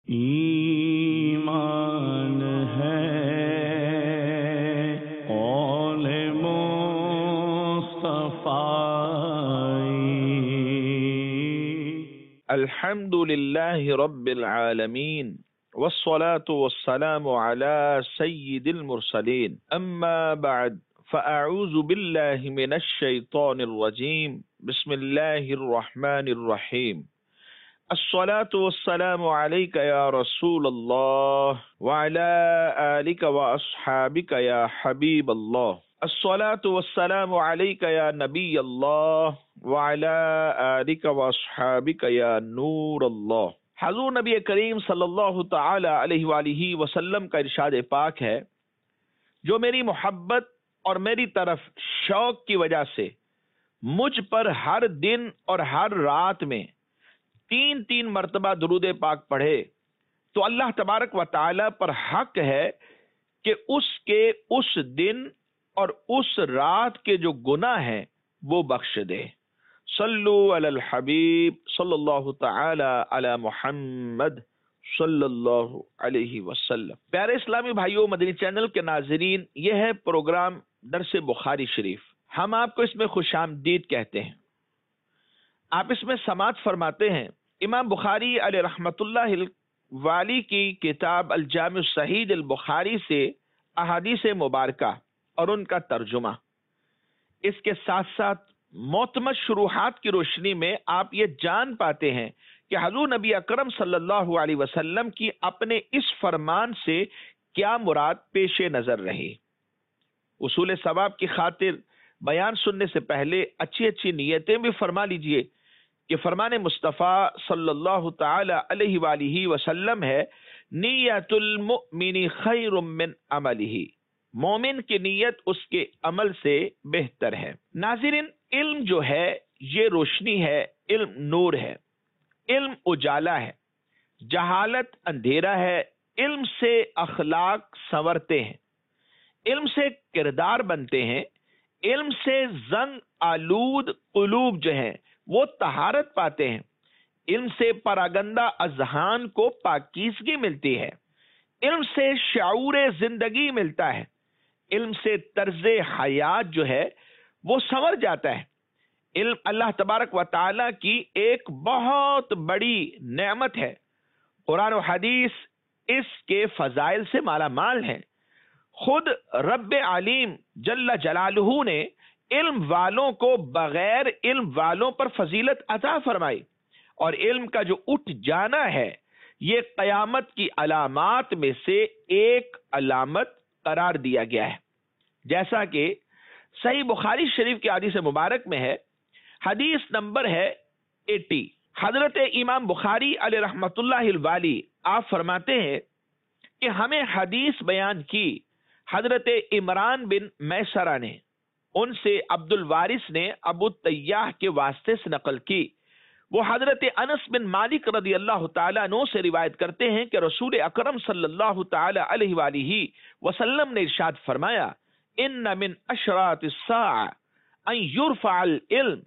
ایمان ہے قول مصطفی۔ الحمد للہ رب العالمین والصلاة والسلام على سید المرسلین اما بعد فاعوذ باللہ من الشیطان الرجیم بسم اللہ الرحمن الرحیم الصلاة والسلام علیک یا رسول اللہ وعلى آلک واصحابک یا حبیب اللہ الصلاة والسلام علیک یا نبی اللہ وعلى آلک واصحابک یا نور اللہ۔ حضور نبی کریم صلی اللہ تعالی علیہ وآلہ وسلم کا ارشاد پاک ہے، جو میری محبت اور میری طرف شوق کی وجہ سے مجھ پر ہر دن اور ہر رات میں 3 مرتبہ درود پاک پڑھے تو اللہ تبارک و تعالی پر حق ہے کہ اس کے اس دن اور اس رات کے جو گناہ ہیں وہ بخش دے۔ صلو علی الحبیب صلی اللہ تعالی علی محمد صلی اللہ علیہ وسلم۔ پیارے اسلامی بھائیوں، مدنی چینل کے ناظرین، یہ ہے پروگرام درس بخاری شریف۔ ہم آپ کو اس میں خوش آمدید کہتے ہیں۔ آپ اس میں سماعت فرماتے ہیں امام بخاری علیہ رحمت اللہ والی کی کتاب الجامع الصحیح البخاری سے احادیث مبارکہ اور ان کا ترجمہ۔ اس کے ساتھ ساتھ معتمد شروحات کی روشنی میں آپ یہ جان پاتے ہیں کہ حضور نبی اکرم صلی اللہ علیہ وسلم کی اپنے اس فرمان سے کیا مراد پیش نظر رہی۔ اصول ثواب کی خاطر بیان سننے سے پہلے اچھی نیتیں بھی فرما لیجئے کہ فرمان مصطفیٰ صلی اللہ تعالی علیہ وآلہ وسلم ہے، نیت المؤمن خیر من عملہ، مومن کی نیت اس کے عمل سے بہتر ہے۔ ناظرین، علم جو ہے یہ روشنی ہے، علم نور ہے، علم اجالا ہے، جہالت اندھیرا ہے۔ علم سے اخلاق سنورتے ہیں، علم سے کردار بنتے ہیں، علم سے زنگ آلود قلوب جو ہیں وہ طہارت پاتے ہیں، علم سے پراگندہ اذہان کو پاکیزگی ملتی ہے، علم سے شعور زندگی ملتا ہے، علم سے طرز حیات جو ہے وہ سنور جاتا ہے۔ علم اللہ تبارک و تعالی کی ایک بہت بڑی نعمت ہے۔ قرآن و حدیث اس کے فضائل سے مالا مال ہے۔ خود رب علیم جل جلالہ نے علم والوں کو بغیر علم والوں پر فضیلت عطا فرمائی، اور علم کا جو اٹھ جانا ہے یہ قیامت کی علامات میں سے ایک علامت قرار دیا گیا ہے، جیسا کہ صحیح بخاری شریف کی حدیث مبارک میں ہے۔ حدیث نمبر ہے 80۔ حضرت امام بخاری علیہ رحمت اللہ الوالی آپ فرماتے ہیں کہ ہمیں حدیث بیان کی حضرت عمران بن میسرہ نے، ان سے عبد الوارث نے ابو تیاح کے واسطے سے نقل کی۔ وہ حضرت انس بن مالک رضی اللہ تعالیٰ عنہ سے روایت کرتے ہیں کہ رسول اکرم صلی اللہ تعالی علیہ وآلہ وسلم نے ارشاد فرمایا، ان من اشراط الساعة ان يرفع العلم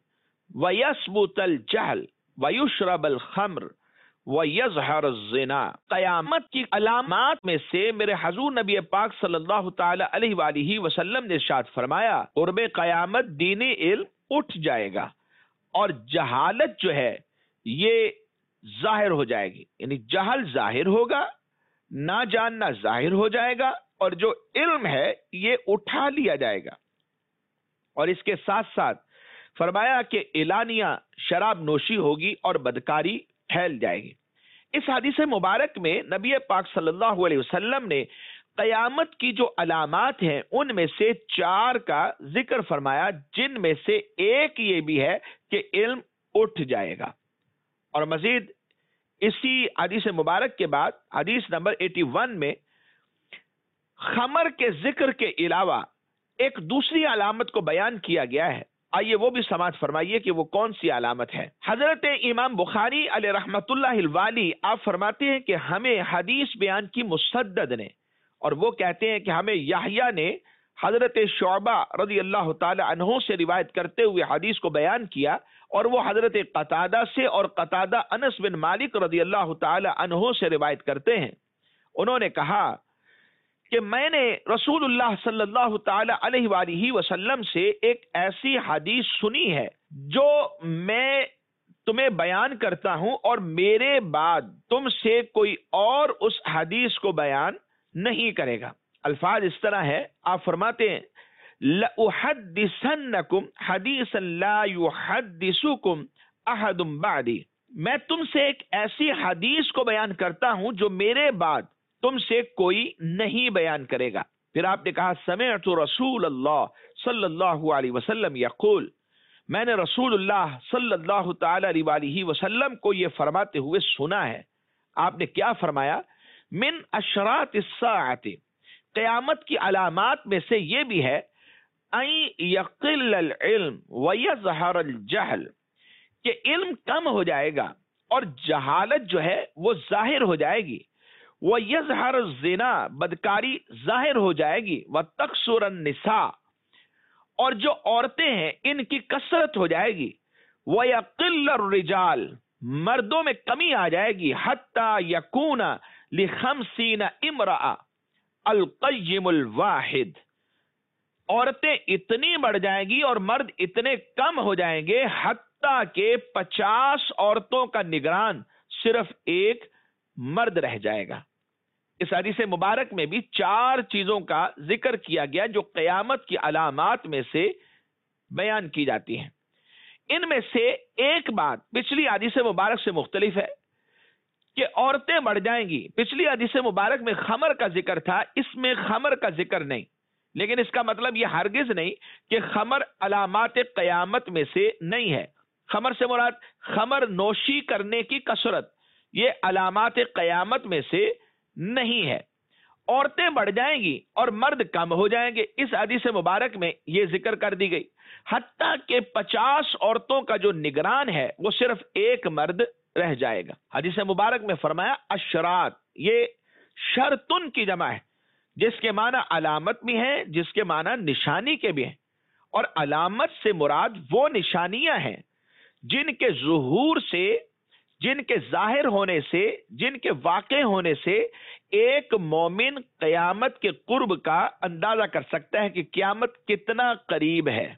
ويثبت الجهل ويشرب الخمر وَيَظْهَرَ الزِّنَا۔ قیامت کی علامات میں سے میرے حضور نبی پاک صلی اللہ تعالی علیہ وآلہ وسلم نے ارشاد فرمایا، قرب قیامت دین علم اٹھ جائے گا اور جہالت جو ہے یہ ظاہر ہو جائے گی، یعنی جہل ظاہر ہوگا، نہ جاننا ظاہر ہو جائے گا، اور جو علم ہے یہ اٹھا لیا جائے گا۔ اور اس کے ساتھ ساتھ فرمایا کہ اعلانیہ شراب نوشی ہوگی اور بدکاری پھیل جائے گی۔ اس حدیث مبارک میں نبی پاک صلی اللہ علیہ وسلم نے قیامت کی جو علامات ہیں ان میں سے 4 کا ذکر فرمایا، جن میں سے ایک یہ بھی ہے کہ علم اٹھ جائے گا۔ اور مزید اسی حدیث مبارک کے بعد حدیث نمبر 81 میں خمر کے ذکر کے علاوہ ایک دوسری علامت کو بیان کیا گیا ہے۔ آئیے وہ بھی سماعت فرمائیے کہ وہ کون سی علامت ہے۔ حضرت امام بخاری علیہ رحمت اللہ الوالی آپ فرماتے ہیں کہ ہمیں حدیث بیان کی مسدد نے، اور وہ کہتے ہیں کہ ہمیں یحییٰ نے حضرت شعبہ رضی اللہ تعالی عنہ سے روایت کرتے ہوئے حدیث کو بیان کیا، اور وہ حضرت قتادہ سے، اور قتادہ انس بن مالک رضی اللہ تعالی عنہ سے روایت کرتے ہیں، انہوں نے کہا کہ میں نے رسول اللہ صلی اللہ تعالی علیہ وآلہ وسلم سے ایک ایسی حدیث سنی ہے جو میں تمہیں بیان کرتا ہوں، اور میرے بعد تم سے کوئی اور اس حدیث کو بیان نہیں کرے گا۔ الفاظ اس طرح ہے، آپ فرماتے ہیں لَأُحَدِّثَنَّكُمْ حَدِيثًا لَا يُحَدِّثُكُمْ أَحَدٌ بَعْدِي، میں تم سے ایک ایسی حدیث کو بیان کرتا ہوں جو میرے بعد تم سے کوئی نہیں بیان کرے گا۔ پھر آپ نے کہا سمعت رسول اللہ صلی اللہ علیہ وسلم یقول، میں نے رسول اللہ صلی اللہ تعالی علیہ وآلہ وسلم کو یہ فرماتے ہوئے سنا ہے۔ آپ نے کیا فرمایا؟ من اشراط الساعۃ، قیامت کی علامات میں سے یہ بھی ہے ان یقل العلم ویظہر الجہل، کہ علم کم ہو جائے گا اور جہالت جو ہے وہ ظاہر ہو جائے گی، ویظہر الزنا، بدکاری ظاہر ہو جائے گی، وتکثر النساء، اور جو عورتیں ہیں ان کی کثرت ہو جائے گی، ویقل الرجال، مردوں میں کمی آ جائے گی، حتی یکون لخمسین امرأة القیم الواحد، عورتیں اتنی بڑھ جائیں گی اور مرد اتنے کم ہو جائیں گے حتیٰ کہ 50 عورتوں کا نگران صرف ایک مرد رہ جائے گا۔ اس حدیث مبارک میں بھی 4 چیزوں کا ذکر کیا گیا جو قیامت کی علامات میں سے بیان کی جاتی ہیں۔ ان میں سے ایک بات پچھلی حدیث مبارک سے مختلف ہے کہ عورتیں بڑھ جائیں گی۔ پچھلی حدیث مبارک میں خمر کا ذکر تھا، اس میں خمر کا ذکر نہیں، لیکن اس کا مطلب یہ ہرگز نہیں کہ خمر علامات قیامت میں سے نہیں ہے۔ خمر سے مراد خمر نوشی کرنے کی کثرت، یہ علامات قیامت میں سے نہیں ہے۔ عورتیں بڑھ جائیں گی اور مرد کم ہو جائیں گے، اس حدیث مبارک میں یہ ذکر کر دی گئی، حتیٰ کہ 50 عورتوں کا جو نگران ہے وہ صرف ایک مرد رہ جائے گا۔ حدیث مبارک میں فرمایا اشرات، یہ شرطن کی جمع ہے، جس کے معنی علامت بھی ہیں، جس کے معنی نشانی کے بھی ہیں، اور علامت سے مراد وہ نشانیاں ہیں جن کے ظہور سے، جن کے ظاہر ہونے سے، جن کے واقع ہونے سے ایک مومن قیامت کے قرب کا اندازہ کر سکتا ہے کہ قیامت کتنا قریب ہے،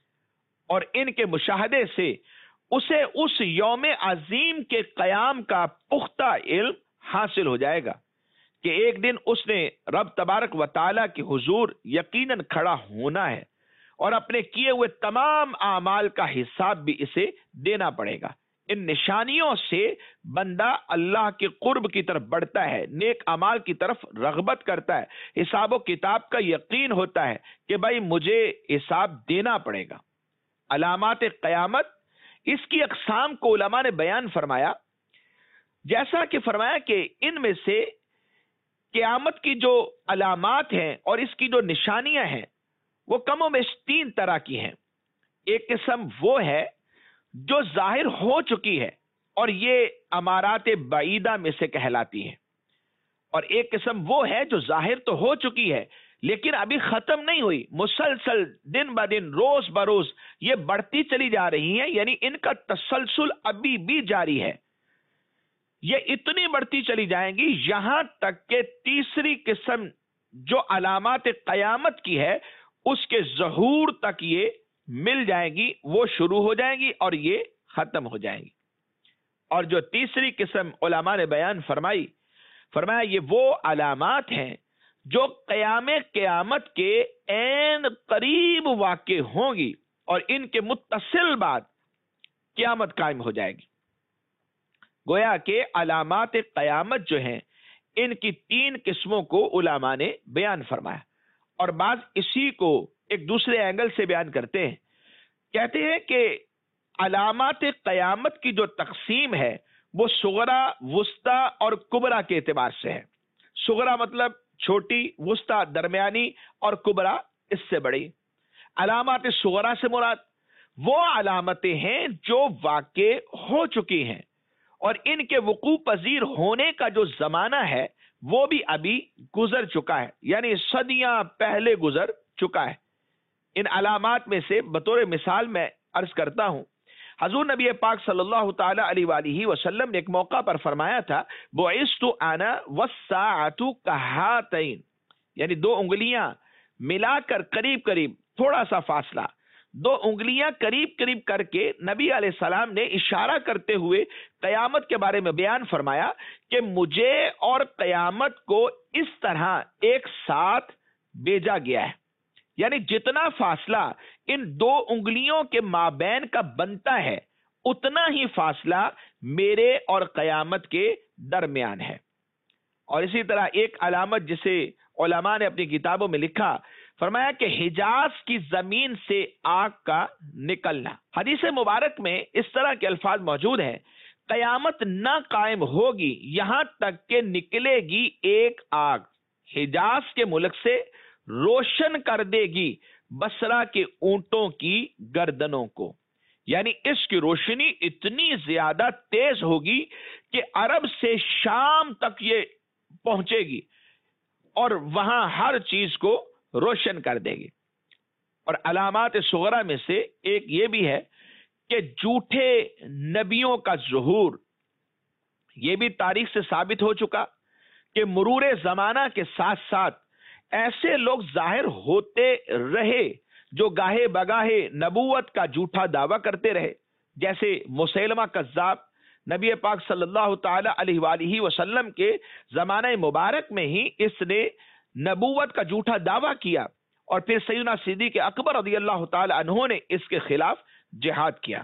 اور ان کے مشاہدے سے اسے اس یوم عظیم کے قیام کا پختہ علم حاصل ہو جائے گا کہ ایک دن اس نے رب تبارک و تعالیٰ کے حضور یقیناً کھڑا ہونا ہے، اور اپنے کیے ہوئے تمام اعمال کا حساب بھی اسے دینا پڑے گا۔ ان نشانیوں سے بندہ اللہ کے قرب کی طرف بڑھتا ہے، نیک اعمال کی طرف رغبت کرتا ہے، حساب و کتاب کا یقین ہوتا ہے کہ بھائی مجھے حساب دینا پڑے گا۔ علامات قیامت، اس کی اقسام کو علماء نے بیان فرمایا، جیسا کہ فرمایا کہ ان میں سے قیامت کی جو علامات ہیں اور اس کی جو نشانیاں ہیں وہ کم و بیش 3 طرح کی ہیں۔ ایک قسم وہ ہے جو ظاہر ہو چکی ہے اور یہ امارات بعیدہ میں سے کہلاتی ہے، اور ایک قسم وہ ہے جو ظاہر تو ہو چکی ہے لیکن ابھی ختم نہیں ہوئی، مسلسل دن بہ دن، روز بروز یہ بڑھتی چلی جا رہی ہیں، یعنی ان کا تسلسل ابھی بھی جاری ہے، یہ اتنی بڑھتی چلی جائیں گی یہاں تک کہ تیسری قسم جو علامات قیامت کی ہے اس کے ظہور تک یہ مل جائے گی، وہ شروع ہو جائیں گی اور یہ ختم ہو جائیں گی۔ اور جو تیسری قسم علماء نے بیان فرمایا یہ وہ علامات ہیں جو قیامت کے عین قریب واقع ہوں گی اور ان کے متصل بعد قیامت قائم ہو جائے گی۔ گویا کہ علامات قیامت جو ہیں ان کی 3 قسموں کو علماء نے بیان فرمایا، اور بعض اسی کو ایک دوسرے اینگل سے بیان کرتے ہیں، کہتے ہیں کہ علامات قیامت کی جو تقسیم ہے وہ صغرا، وسطی اور کبرا کے اعتبار سے ہے۔ صغرا مطلب چھوٹی، وسطی درمیانی، اور کبرا اس سے بڑی۔ علامات صغرا سے مراد وہ علامتیں ہیں جو واقع ہو چکی ہیں اور ان کے وقوع پذیر ہونے کا جو زمانہ ہے وہ بھی ابھی گزر چکا ہے، یعنی صدیاں پہلے گزر چکا ہے۔ ان علامات میں سے بطور مثال میں عرض کرتا ہوں، حضور نبی پاک صلی اللہ تعالی علیہ وآلہ وسلم نے ایک موقع پر فرمایا تھا بعثت انا والساعۃ کہاتین، یعنی دو انگلیاں ملا کر قریب قریب، تھوڑا سا فاصلہ، دو انگلیاں قریب قریب کر کے نبی علیہ السلام نے اشارہ کرتے ہوئے قیامت کے بارے میں بیان فرمایا کہ مجھے اور قیامت کو اس طرح ایک ساتھ بھیجا گیا ہے، یعنی جتنا فاصلہ ان دو انگلیوں کے مابین کا بنتا ہے اتنا ہی فاصلہ میرے اور قیامت کے درمیان ہے۔ اور اسی طرح ایک علامت جسے علماء نے اپنی کتابوں میں لکھا، فرمایا کہ حجاز کی زمین سے آگ کا نکلنا۔ حدیث مبارک میں اس طرح کے الفاظ موجود ہیں، قیامت نہ قائم ہوگی یہاں تک کہ نکلے گی ایک آگ حجاز کے ملک سے، روشن کر دے گی بصرہ کے اونٹوں کی گردنوں کو، یعنی اس کی روشنی اتنی زیادہ تیز ہوگی کہ عرب سے شام تک یہ پہنچے گی اور وہاں ہر چیز کو روشن کر دے گی۔ اور علامات صغرا میں سے ایک یہ بھی ہے کہ جھوٹے نبیوں کا ظہور، یہ بھی تاریخ سے ثابت ہو چکا کہ مرور زمانہ کے ساتھ ساتھ ایسے لوگ ظاہر ہوتے رہے جو گاہے بگاہے نبوت کا جھوٹا دعویٰ کرتے رہے، جیسے مسیلمہ کذاب نبی پاک صلی اللہ تعالی علیہ وآلہ وسلم کے زمانہ مبارک میں ہی اس نے نبوت کا جھوٹا دعویٰ کیا، اور پھر سیدنا صدیق اکبر رضی اللہ تعالی عنہ نے اس کے خلاف جہاد کیا۔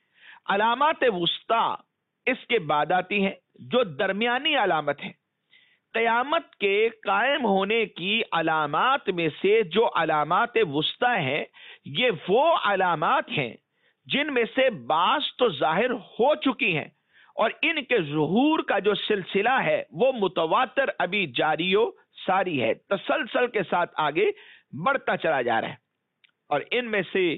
علامات وسطیٰ اس کے بعد آتی ہیں جو درمیانی علامت ہیں۔ قیامت کے قائم ہونے کی علامات میں سے جو علامات وسطیٰ ہیں، یہ وہ علامات ہیں جن میں سے بعض تو ظاہر ہو چکی ہیں، اور ان کے ظہور کا جو سلسلہ ہے وہ متواتر ابھی جاری و ساری ہے، تسلسل کے ساتھ آگے بڑھتا چلا جا رہا ہے۔ اور ان میں سے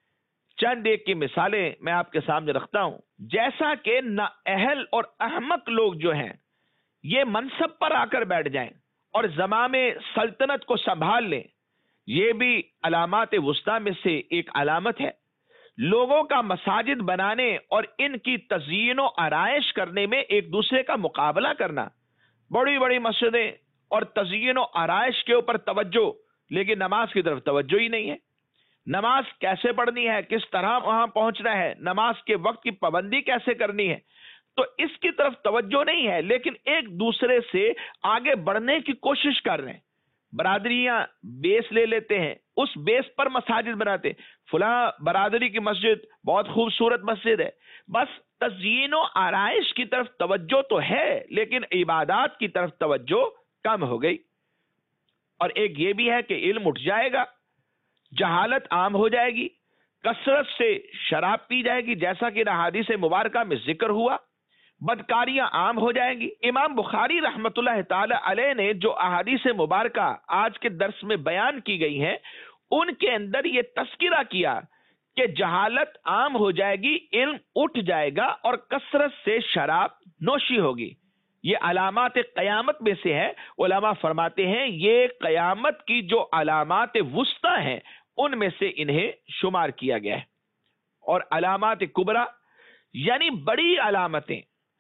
چند ایک کی مثالیں میں آپ کے سامنے رکھتا ہوں، جیسا کہ نااہل اور احمق لوگ جو ہیں یہ منصب پر آ کر بیٹھ جائیں اور زمام سلطنت کو سنبھال لیں، یہ بھی علامات وسطیٰ میں سے ایک علامت ہے۔ لوگوں کا مساجد بنانے اور ان کی تزئین و آرائش کرنے میں ایک دوسرے کا مقابلہ کرنا، بڑی بڑی مسجدیں اور تزئین و آرائش کے اوپر توجہ، لیکن نماز کی طرف توجہ ہی نہیں ہے۔ نماز کیسے پڑھنی ہے، کس طرح وہاں پہنچنا ہے، نماز کے وقت کی پابندی کیسے کرنی ہے، تو اس کی طرف توجہ نہیں ہے، لیکن ایک دوسرے سے آگے بڑھنے کی کوشش کر رہے ہیں۔ برادریاں بیس لے لیتے ہیں، اس بیس پر مساجد بناتے ہیں، فلاں برادری کی مسجد بہت خوبصورت مسجد ہے، بس تزئین و آرائش کی طرف توجہ تو ہے لیکن عبادات کی طرف توجہ کم ہو گئی۔ اور ایک یہ بھی ہے کہ علم اٹھ جائے گا، جہالت عام ہو جائے گی، کثرت سے شراب پی جائے گی جیسا کہ احادیث مبارکہ میں ذکر ہوا، بدکاریاں عام ہو جائیں گی۔ امام بخاری رحمۃ اللہ تعالی علیہ نے جو احادیث مبارکہ آج کے درس میں بیان کی گئی ہیں، ان کے اندر یہ تذکرہ کیا کہ جہالت عام ہو جائے گی، علم اٹھ جائے گا اور کثرت سے شراب نوشی ہوگی۔ یہ علامات قیامت میں سے ہے۔ علماء فرماتے ہیں یہ قیامت کی جو علامات وسطیٰ ہیں ان میں سے انہیں شمار کیا گیا ہے۔ اور علامات کبریٰ یعنی بڑی علامتیں،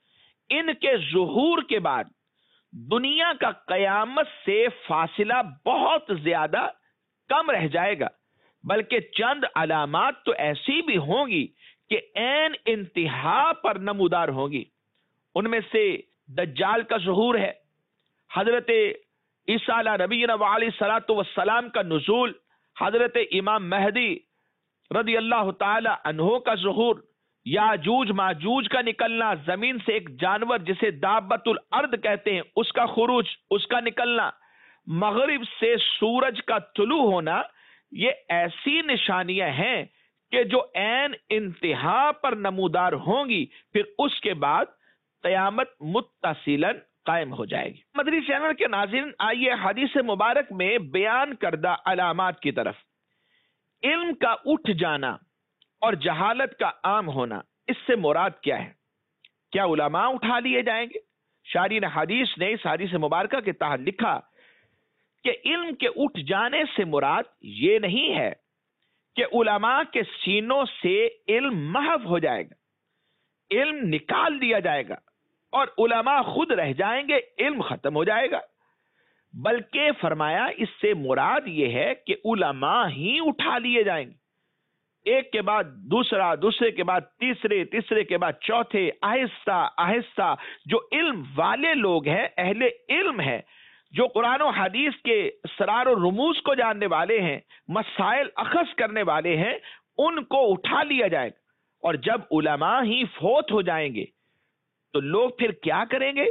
ان کے ظہور کے بعد دنیا کا قیامت سے فاصلہ بہت زیادہ کم رہ جائے گا، بلکہ چند علامات تو ایسی بھی ہوں گی کہ عین انتہا پر نمودار ہوں گی۔ ان میں سے دجال کا ظہور ہے، حضرت عیسیٰ علیہ نبینا علیہ الصلوۃ والسلام کا نزول، حضرت امام مہدی رضی اللہ تعالی عنہ کا ظہور، یاجوج ماجوج کا نکلنا، زمین سے ایک جانور جسے دابت الارض کہتے ہیں اس کا خروج، اس کا نکلنا، مغرب سے سورج کا طلوع ہونا، یہ ایسی نشانیاں ہیں کہ جو عین انتہا پر نمودار ہوں گی، پھر اس کے بعد قیامت متصلاً قائم ہو جائے گی۔ مدنی چینل کے ناظرین، آئیے حدیث مبارک میں بیان کردہ علامات کی طرف۔ علم کا اٹھ جانا اور جہالت کا عام ہونا، اس سے مراد کیا ہے؟ کیا علماء اٹھا لیے جائیں گے؟ شارحین حدیث نے اس حدیث مبارکہ کے تحت لکھا کہ علم کے اٹھ جانے سے مراد یہ نہیں ہے کہ علماء کے سینوں سے علم محو ہو جائے گا، علم نکال دیا جائے گا اور علماء خود رہ جائیں گے، علم ختم ہو جائے گا۔ بلکہ فرمایا اس سے مراد یہ ہے کہ علماء ہی اٹھا لیے جائیں گے، ایک کے بعد دوسرا، دوسرے کے بعد تیسرے، تیسرے کے بعد چوتھے، آہستہ آہستہ جو علم والے لوگ ہیں، اہل علم ہیں، جو قرآن و حدیث کے اسرار و رموز کو جاننے والے ہیں، مسائل اخذ کرنے والے ہیں، ان کو اٹھا لیا جائے گا۔ اور جب علماء ہی فوت ہو جائیں گے تو لوگ پھر کیا کریں گے؟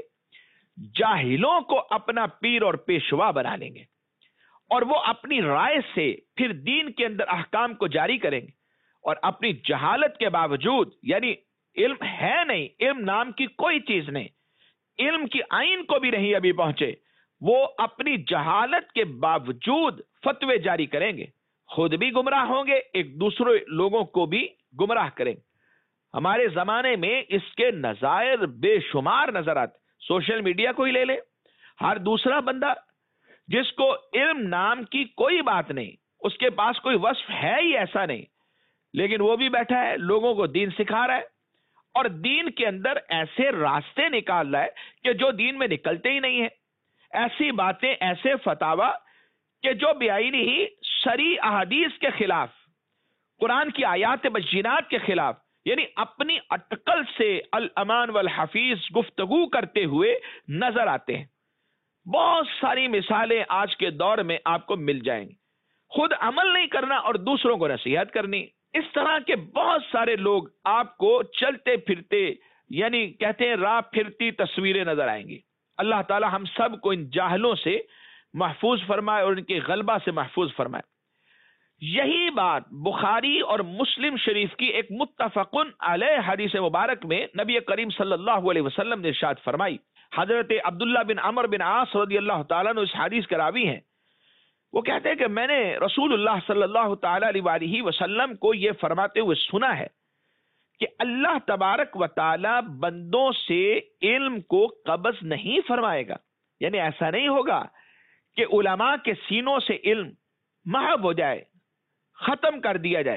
جاہلوں کو اپنا پیر اور پیشوا بنا لیں گے، اور وہ اپنی رائے سے پھر دین کے اندر احکام کو جاری کریں گے، اور اپنی جہالت کے باوجود، یعنی علم ہے نہیں، علم نام کی کوئی چیز نہیں، علم کی آئین کو بھی نہیں ابھی پہنچے، وہ اپنی جہالت کے باوجود فتوے جاری کریں گے، خود بھی گمراہ ہوں گے، ایک دوسرے لوگوں کو بھی گمراہ کریں گے۔ ہمارے زمانے میں اس کے نظائر بے شمار نظر آتے۔ سوشل میڈیا کو ہی لے لے، ہر دوسرا بندہ جس کو علم نام کی کوئی بات نہیں، اس کے پاس کوئی وصف ہے ہی ایسا نہیں، لیکن وہ بھی بیٹھا ہے، لوگوں کو دین سکھا رہا ہے، اور دین کے اندر ایسے راستے نکال رہا ہے کہ جو دین میں نکلتے ہی نہیں ہیں، ایسی باتیں، ایسے فتاوا کہ جو بیائی ہی شرعی احادیث کے خلاف، قرآن کی آیات بینات کے خلاف، یعنی اپنی اٹکل سے الامان والحفیظ گفتگو کرتے ہوئے نظر آتے ہیں۔ بہت ساری مثالیں آج کے دور میں آپ کو مل جائیں گی۔ خود عمل نہیں کرنا اور دوسروں کو نصیحت کرنی، اس طرح کے بہت سارے لوگ آپ کو چلتے پھرتے، یعنی کہتے ہیں راہ پھرتی تصویریں نظر آئیں گی۔ اللہ تعالی ہم سب کو ان جاہلوں سے محفوظ فرمائے اور ان کے غلبہ سے محفوظ فرمائے۔ یہی بات بخاری اور مسلم شریف کی ایک متفقن علیہ حدیث مبارک میں نبی کریم صلی اللہ علیہ وسلم نے ارشاد فرمائی۔ حضرت عبداللہ بن عمر بن عاص رضی اللہ تعالیٰ نے اس حدیث کے راوی ہیں، وہ کہتے ہیں کہ میں نے رسول اللہ صلی اللہ تعالیٰ علیہ وسلم کو یہ فرماتے ہوئے سنا ہے کہ اللہ تبارک و تعالی بندوں سے علم کو قبض نہیں فرمائے گا، یعنی ایسا نہیں ہوگا کہ علماء کے سینوں سے علم محو ہو جائے، ختم کر دیا جائے،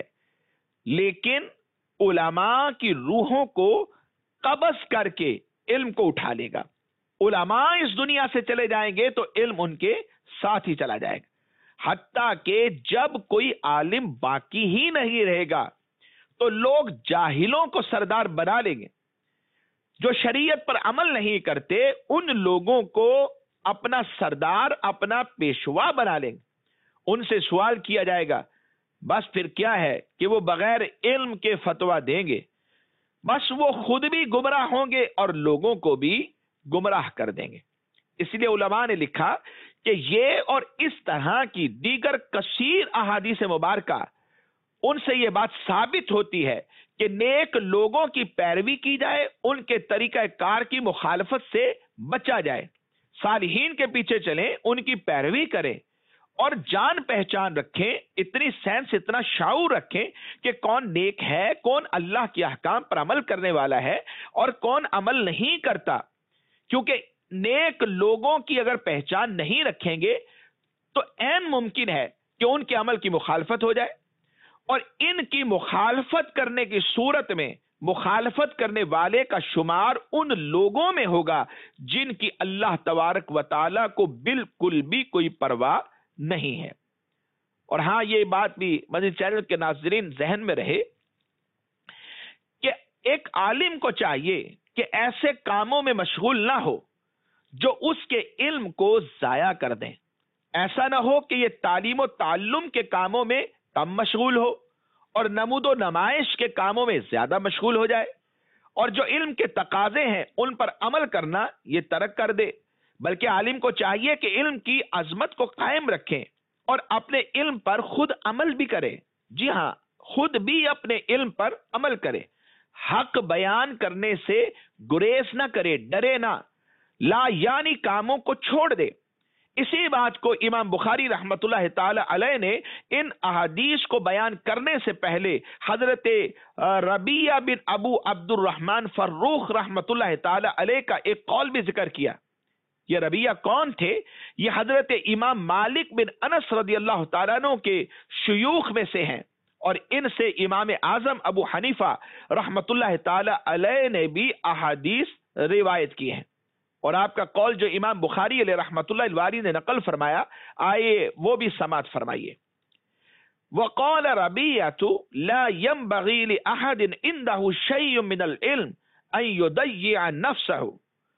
لیکن علماء کی روحوں کو قبض کر کے علم کو اٹھا لے گا۔ علماء اس دنیا سے چلے جائیں گے تو علم ان کے ساتھ ہی چلا جائے گا، حتیٰ کہ جب کوئی عالم باقی ہی نہیں رہے گا تو لوگ جاہلوں کو سردار بنا لیں گے، جو شریعت پر عمل نہیں کرتے ان لوگوں کو اپنا سردار، اپنا پیشوا بنا لیں گے، ان سے سوال کیا جائے گا، بس پھر کیا ہے کہ وہ بغیر علم کے فتویٰ دیں گے، بس وہ خود بھی گمراہ ہوں گے اور لوگوں کو بھی گمراہ کر دیں گے۔ اس لیے علماء نے لکھا کہ یہ اور اس طرح کی دیگر کثیر احادیث مبارکہ ان سے یہ بات ثابت ہوتی ہے کہ نیک لوگوں کی پیروی کی جائے، ان کے طریقہ کار کی مخالفت سے بچا جائے، صالحین کے پیچھے چلیں، ان کی پیروی کریں، اور جان پہچان رکھیں، اتنی سینس، اتنا شعور رکھیں کہ کون نیک ہے، کون اللہ کے احکام پر عمل کرنے والا ہے اور کون عمل نہیں کرتا، کیونکہ نیک لوگوں کی اگر پہچان نہیں رکھیں گے تو عین ممکن ہے کہ ان کے عمل کی مخالفت ہو جائے، اور ان کی مخالفت کرنے کی صورت میں مخالفت کرنے والے کا شمار ان لوگوں میں ہوگا جن کی اللہ تبارک و تعالی کو بالکل بھی کوئی پرواہ نہیں ہے۔ اور ہاں یہ بات بھی مدنی چینل کے ناظرین ذہن میں رہے کہ ایک عالم کو چاہیے کہ ایسے کاموں میں مشغول نہ ہو جو اس کے علم کو ضائع کر دیں۔ ایسا نہ ہو کہ یہ تعلیم و تعلم کے کاموں میں کم مشغول ہو اور نمود و نمائش کے کاموں میں زیادہ مشغول ہو جائے، اور جو علم کے تقاضے ہیں ان پر عمل کرنا یہ ترک کر دے، بلکہ عالم کو چاہیے کہ علم کی عظمت کو قائم رکھیں اور اپنے علم پر خود عمل بھی کرے۔ جی ہاں، خود بھی اپنے علم پر عمل کرے، حق بیان کرنے سے گریز نہ کرے، ڈرے نہ، لا یعنی کاموں کو چھوڑ دے۔ اسی بات کو امام بخاری رحمت اللہ تعالی علیہ نے ان احادیث کو بیان کرنے سے پہلے حضرت ربیہ بن ابو عبد الرحمن فروخ رحمت اللہ تعالی علیہ کا ایک قول بھی ذکر کیا۔ یہ ربیہ کون تھے؟ یہ حضرت امام مالک بن انس رضی اللہ تعالیٰ عنہ کے شیوخ میں سے ہیں، اور ان سے امام اعظم ابو حنیفہ رحمت اللہ تعالی علیہ نے بھی احادیث روایت کی ہیں، اور آپ کا قول جو امام بخاری علیہ رحمت اللہ الواری نے نقل فرمایا، آئیے وہ بھی سماعت فرمائیے۔ وقال ربیعۃ لا ينبغي لأحد عنده شيء من العلم ان يضيع نفسه۔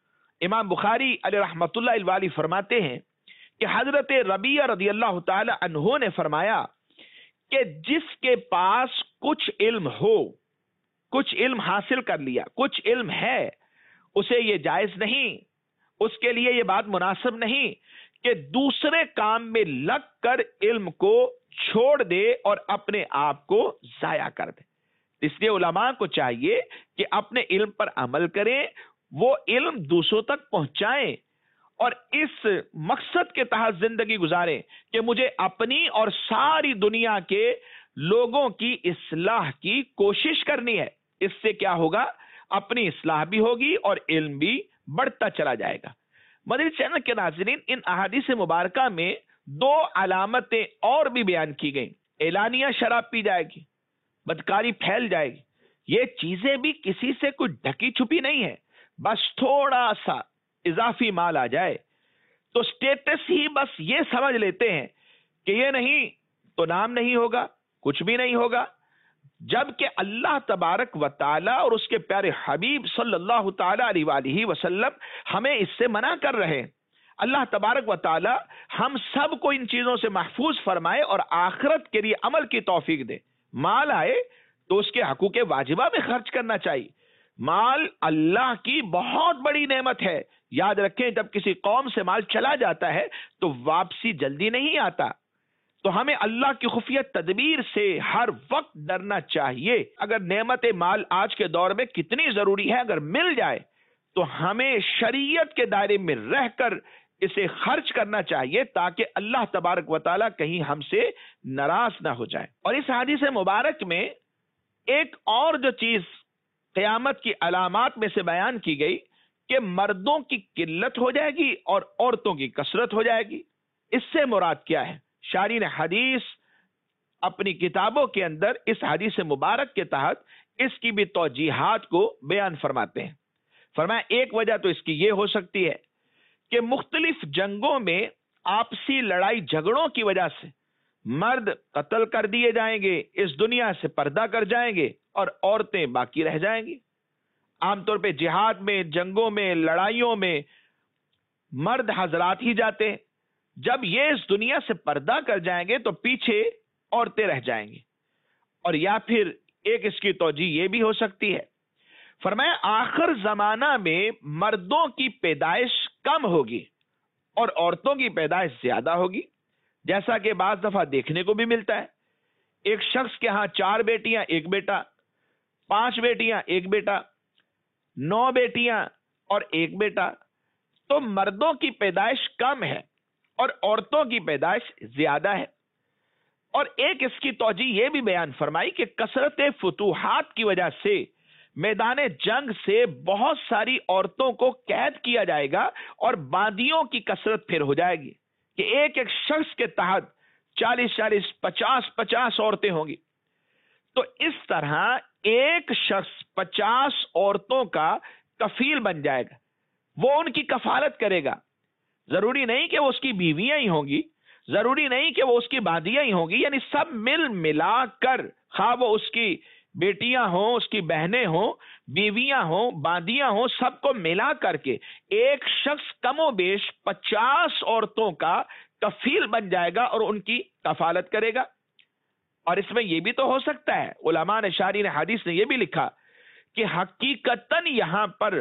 امام بخاری علیہ رحمت اللہ الوالی فرماتے ہیں کہ حضرت ربیعہ رضی اللہ تعالی عنہ نے فرمایا کہ جس کے پاس کچھ علم ہو، کچھ علم حاصل کر لیا، کچھ علم ہے، اسے یہ جائز نہیں، اس کے لیے یہ بات مناسب نہیں کہ دوسرے کام میں لگ کر علم کو چھوڑ دے اور اپنے آپ کو ضائع کر دے۔ اس لیے علماء کو چاہیے کہ اپنے علم پر عمل کریں، وہ علم دوسروں تک پہنچائیں اور اس مقصد کے تحت زندگی گزاریں کہ مجھے اپنی اور ساری دنیا کے لوگوں کی اصلاح کی کوشش کرنی ہے۔ اس سے کیا ہوگا؟ اپنی اصلاح بھی ہوگی اور علم بھی بڑھتا چلا جائے گا۔ مدنی چینل کے ناظرین، ان احادیث مبارکہ میں دو علامتیں اور بھی بیان کی گئیں۔ اعلانیہ شراب پی جائے گی، بدکاری پھیل جائے گی، یہ چیزیں بھی کسی سے کوئی ڈھکی چھپی نہیں ہے، بس تھوڑا سا اضافی مال آ جائے تو سٹیٹس ہی بس یہ سمجھ لیتے ہیں کہ یہ نہیں تو نام نہیں ہوگا، کچھ بھی نہیں ہوگا، جبکہ اللہ تبارک و تعالی اور اس کے پیارے حبیب صلی اللہ تعالی علیہ وآلہ وسلم ہمیں اس سے منع کر رہے ہیں۔ اللہ تبارک و تعالی ہم سب کو ان چیزوں سے محفوظ فرمائے اور آخرت کے لیے عمل کی توفیق دے۔ مال آئے تو اس کے حقوق واجبہ میں خرچ کرنا چاہیے۔ مال اللہ کی بہت بڑی نعمت ہے، یاد رکھیں جب کسی قوم سے مال چلا جاتا ہے تو واپسی جلدی نہیں آتا، تو ہمیں اللہ کی خفیہ تدبیر سے ہر وقت ڈرنا چاہیے۔ اگر نعمت مال آج کے دور میں کتنی ضروری ہے، اگر مل جائے تو ہمیں شریعت کے دائرے میں رہ کر اسے خرچ کرنا چاہیے تاکہ اللہ تبارک و تعالیٰ کہیں ہم سے ناراض نہ ہو جائے۔ اور اس حدیث مبارک میں ایک اور جو چیز قیامت کی علامات میں سے بیان کی گئی کہ مردوں کی قلت ہو جائے گی اور عورتوں کی کثرت ہو جائے گی۔ اس سے مراد کیا ہے؟ شارحین حدیث اپنی کتابوں کے اندر اس حدیث مبارک کے تحت اس کی بھی توجیحات کو بیان فرماتے ہیں۔ فرمایا ایک وجہ تو اس کی یہ ہو سکتی ہے کہ مختلف جنگوں میں آپسی لڑائی جھگڑوں کی وجہ سے مرد قتل کر دیے جائیں گے، اس دنیا سے پردہ کر جائیں گے اور عورتیں باقی رہ جائیں گی۔ عام طور پہ جہاد میں، جنگوں میں، لڑائیوں میں مرد حضرات ہی جاتے ہیں، جب یہ اس دنیا سے پردہ کر جائیں گے تو پیچھے عورتیں رہ جائیں گی۔ اور یا پھر ایک اس کی توجیہ یہ بھی ہو سکتی ہے، فرمایا آخر زمانہ میں مردوں کی پیدائش کم ہوگی اور عورتوں کی پیدائش زیادہ ہوگی، جیسا کہ بعض دفعہ دیکھنے کو بھی ملتا ہے۔ ایک شخص کے ہاں 4 بیٹیاں 1 بیٹا، 5 بیٹیاں 1 بیٹا، 9 بیٹیاں اور 1 بیٹا، تو مردوں کی پیدائش کم ہے اور عورتوں کی پیدائش زیادہ ہے۔ اور ایک اس کی توجیہ یہ بھی بیان فرمائی کہ کثرت فتوحات کی وجہ سے میدان جنگ سے بہت ساری عورتوں کو قید کیا جائے گا اور باندیوں کی کثرت پھر ہو جائے گی کہ ایک ایک شخص کے تحت 40 50 عورتیں ہوں گی۔ تو اس طرح ایک شخص 50 عورتوں کا کفیل بن جائے گا، وہ ان کی کفالت کرے گا۔ ضروری نہیں کہ وہ اس کی بیویاں ہی ہوں گی، ضروری نہیں کہ وہ اس کی باندیاں ہی ہوں گی، یعنی سب مل ملا کر، خواہ وہ اس کی بیٹیاں ہوں، اس کی بہنیں ہوں، بیویاں ہوں، باندیاں ہوں، سب کو ملا کر کے ایک شخص کم و بیش 50 عورتوں کا کفیل بن جائے گا اور ان کی کفالت کرے گا۔ اور اس میں یہ بھی تو ہو سکتا ہے، علماء نے، شارحین حدیث نے یہ بھی لکھا کہ حقیقتاً یہاں پر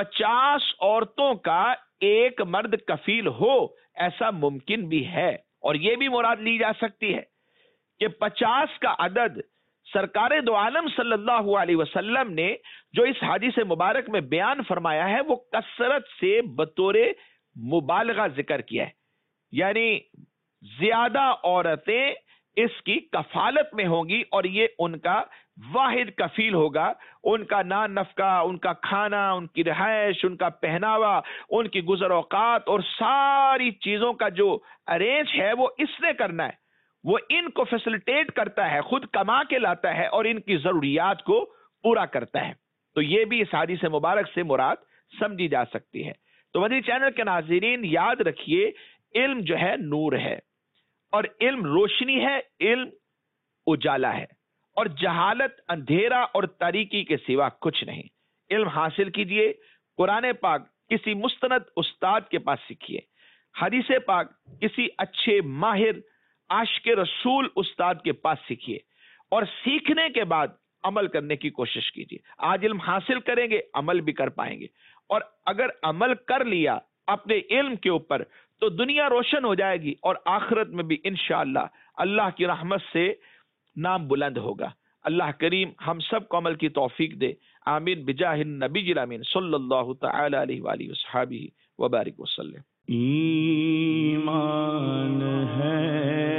50 عورتوں کا ایک مرد کفیل ہو، ایسا ممکن بھی ہے۔ اور یہ بھی مراد لی جا سکتی ہے کہ 50 کا عدد سرکار دو عالم صلی اللہ علیہ وسلم نے جو اس حدیث مبارک میں بیان فرمایا ہے وہ کثرت سے بطور مبالغہ ذکر کیا ہے، یعنی زیادہ عورتیں اس کی کفالت میں ہوں گی اور یہ ان کا واحد کفیل ہوگا، ان کا نان نفقہ، ان کا کھانا، ان کی رہائش، ان کا پہناوا، ان کی گزر اوقات اور ساری چیزوں کا جو ارینج ہے وہ اس نے کرنا ہے۔ وہ ان کو فیسلٹیٹ کرتا ہے، خود کما کے لاتا ہے اور ان کی ضروریات کو پورا کرتا ہے. تو یہ بھی اس حدیث مبارک سے مراد سمجھی جا سکتی ہے. تو مدنی چینل کے ناظرین یاد رکھیے، علم جو ہے نور ہے، اور علم روشنی ہے، علم اجالا ہے، اور جہالت اندھیرا اور تاریکی کے سوا کچھ نہیں. علم حاصل کیجئے، قرآن پاک کسی مستند استاد کے پاس سیکھیے، حدیث پاک کسی اچھے ماہر عاشق رسول استاد کے پاس سیکھیے، اور سیکھنے کے بعد عمل کرنے کی کوشش کیجیے. آج علم حاصل کریں گے، عمل بھی کر پائیں گے، اور اگر عمل کر لیا اپنے علم کے اوپر تو دنیا روشن ہو جائے گی، اور آخرت میں بھی انشاءاللہ اللہ کی رحمت سے نام بلند ہوگا. اللہ کریم ہم سب کو عمل کی توفیق دے. آمین بجاہ النبی الامین صلی اللہ تعالی علیہ وآلہ وصحبہ وبارک وسلم. ایمان ہے